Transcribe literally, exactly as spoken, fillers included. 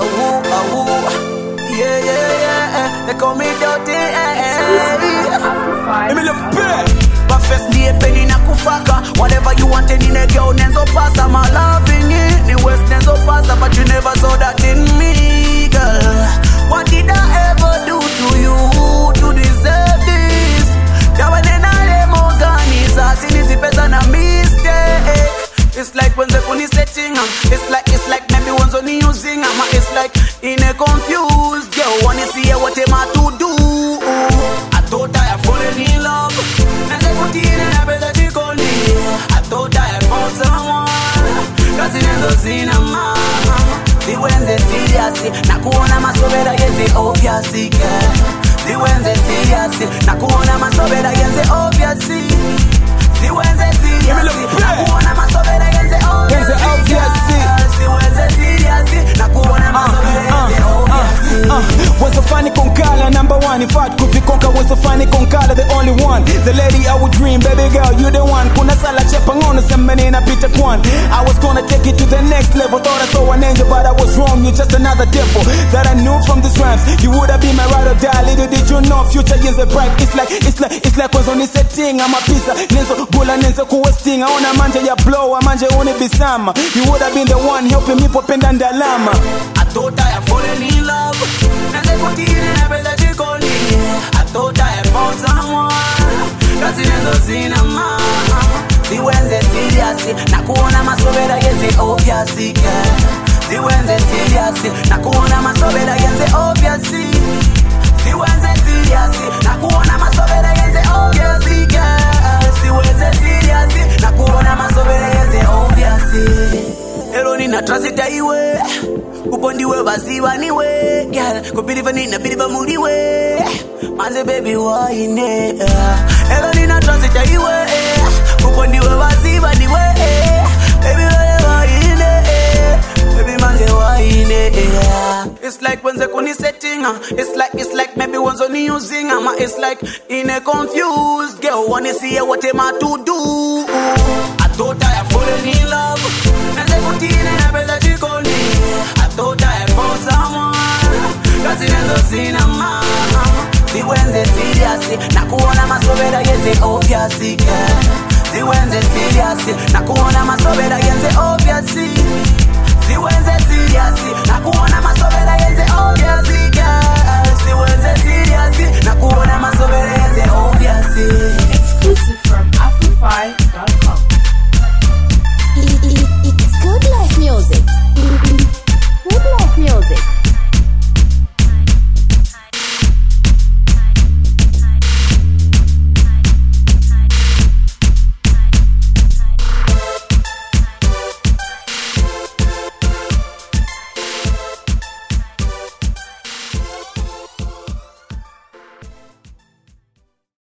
woo, ah woo. Yeah, yeah, yeah. They call me dirty. Let me look back. But first day penny na kufaka. Whatever you want in a girl, nenzo pasa. My loving it, the west nenzo pasa. But you never saw that in me, girl. What did I ever do to you to deserve this? That when I let more guns, I see this is a mistake. It's like when the police setting, it's like it's like maybe one's only using, it's like in a confused girl. Wanna see what am I to do? I thought I had fallen in love, and I put in a better chick on me. I thought I had found someone, cause it never seen a man. See when they serious, na kuona masobera yenze obvious, girl. See when they serious, na kuona masobera yenze obvious. See when they serious, na kuona masobera yenze obvious. See when they serious, na kuona masobera yenze obvious. Was a funny con Kala, number one. If I'd could be conquer, was a funny con Kala, the only one. The lady I would dream, baby girl, you the one. Kuna sala chepang on some man in a Peter Kwan. I was gonna take it to the next level. Thought I saw an angel, but I was wrong. You're just another devil that I knew from these rhymes. You would have been my ride or die. Little did you know, future is a bright. It's like, it's like, it's like was on this setting. I'm a pizza. Nenzo bula nenzo kuwesting. I wanna manje ya blow, I manje only be sama. You would have been the one helping me pop and lama. I thought I had fallen in love, and they put in a better chick on me. I thought I had found someone, cause it never seen a man. See when they serious, na kuona masobera yenze obvious, girl. See when they serious, na kuona masobera yenze obvious. See when they serious, na kuona masobera yenze obvious, girl. See when they serious, na kuona masobera yenze obvious. Ero nina transita iwe, kupondiwe basiwa niwe, girl. Kupiliva nina biliva muliwe, manze baby waine. Ero nina transita iwe, kupondiwe basiwa niwe, baby waine, baby manze waine. It's like when they kuni setting, it's like it's like maybe one's only using, it's like in a confused girl. Wanna see what am I to do? I thought I had fallen in love, and they put in a better chick on me. I thought I had found someone, cause it never seen a man. See when they serious, na kuona masobera yenze obvious, girl. See when they serious, na kuona masobera yenze obvious.